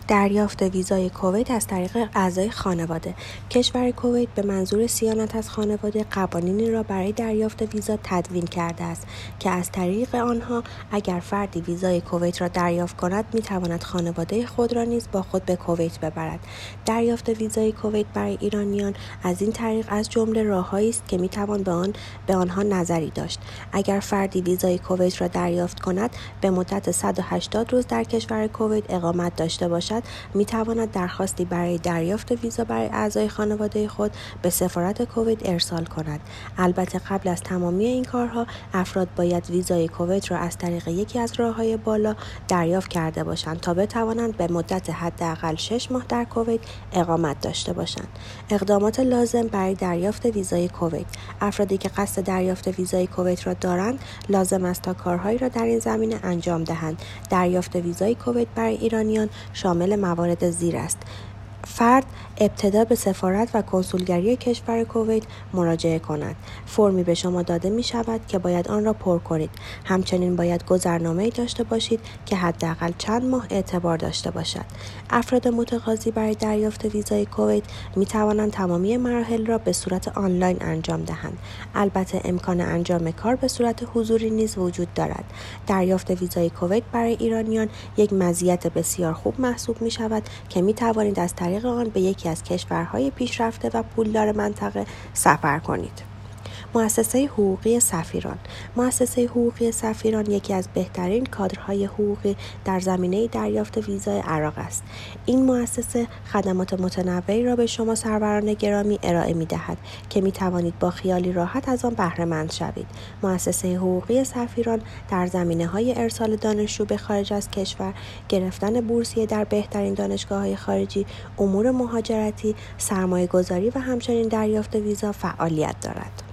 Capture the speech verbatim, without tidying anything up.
دریافت ویزای کویت از طریق اعضای خانواده. کشور کویت به منظور صیانت از خانواده قوانینی را برای دریافت ویزا تدوین کرده است که از طریق آنها اگر فردی ویزای کویت را دریافت کند میتواند خانواده خود را نیز با خود به کویت ببرد. دریافت ویزای کویت برای ایرانیان از این طریق از جمله راههایی است که میتوان به آن به آنها نظری داشت. اگر فردی ویزای کویت را دریافت کند به مدت صد و هشتاد روز در کشور کویت اقامت داشته باشد، می تواند درخواستی برای دریافت ویزا برای اعضای خانواده خود به سفارت کویت ارسال کند. البته قبل از تمامی این کارها افراد باید ویزای کویت را از طریق یکی از راههای بالا دریافت کرده باشند تا بتوانند به مدت حداقل شش ماه در کویت اقامت داشته باشند. اقدامات لازم برای دریافت ویزای کویت. افرادی که قصد دریافت ویزای کویت را دارند لازم است تا کارهایی را در این زمینه انجام دهند. دریافت ویزای کویت برای ایرانیان شامل موارد زیر است: فرد ابتدا به سفارت و کنسولگری کشور کویت مراجعه کند. فرمی به شما داده می شود که باید آن را پر کنید. همچنین باید گذرنامه‌ای داشته باشید که حداقل چند ماه اعتبار داشته باشد. افراد متقاضی برای دریافت ویزای کویت می توانند تمامی مراحل را به صورت آنلاین انجام دهند. البته امکان انجام کار به صورت حضوری نیز وجود دارد. دریافت ویزای کویت برای ایرانیان یک مزیت بسیار خوب محسوب می شود که می توانید از طریق آن به یکی از کشورهای پیشرفته و پولدار منطقه سفر کنید. مؤسسه حقوقی سفیران. مؤسسه حقوقی سفیران یکی از بهترین کادرهای حقوقی در زمینه دریافت ویزای عراق است. این مؤسسه خدمات متنوعی را به شما سروران گرامی ارائه می‌دهد که می‌توانید با خیالی راحت از آن بهره مند شوید. مؤسسه حقوقی سفیران در زمینه‌های ارسال دانشجو به خارج از کشور، گرفتن بورسیه در بهترین دانشگاه‌های خارجی، امور مهاجرتی، سرمایه‌گذاری و همچنین دریافت ویزا فعالیت دارد.